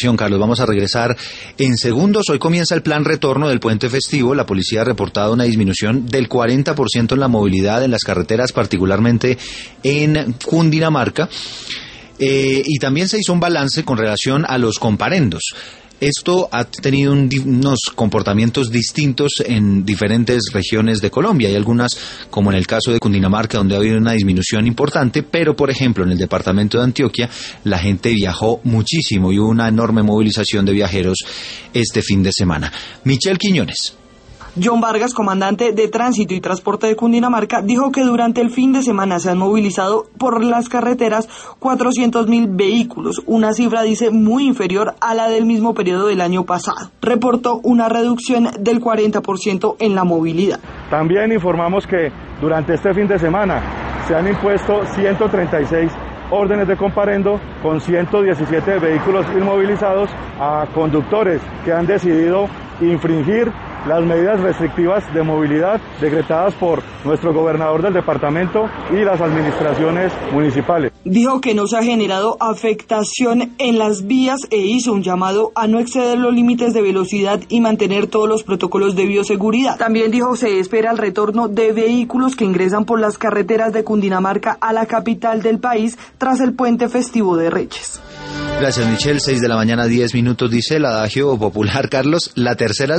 Carlos, vamos a regresar en segundos. Hoy comienza el plan retorno del puente festivo. La policía ha reportado una disminución del 40% en la movilidad en las carreteras, particularmente en Cundinamarca. Y también se hizo un balance con relación a los comparendos. Esto ha tenido unos comportamientos distintos en diferentes regiones de Colombia. Hay algunas, como en el caso de Cundinamarca, donde ha habido una disminución importante, pero por ejemplo en el departamento de Antioquia la gente viajó muchísimo y hubo una enorme movilización de viajeros este fin de semana. Michelle Quiñones. John Vargas, comandante de Tránsito y Transporte de Cundinamarca, dijo que durante el fin de semana se han movilizado por las carreteras 400.000 vehículos, una cifra, dice, muy inferior a la del mismo periodo del año pasado. Reportó una reducción del 40% en la movilidad. También informamos que durante este fin de semana se han impuesto 136 órdenes de comparendo con 117 vehículos inmovilizados a conductores que han decidido infringir las medidas restrictivas de movilidad decretadas por nuestro gobernador del departamento y las administraciones municipales. Dijo que no se ha generado afectación en las vías e hizo un llamado a no exceder los límites de velocidad y mantener todos los protocolos de bioseguridad. También dijo se espera el retorno de vehículos que ingresan por las carreteras de Cundinamarca a la capital del país tras el puente festivo de Reyes. Gracias, Michelle. 6 de la mañana, 10 minutos, dice el adagio popular, Carlos. La tercera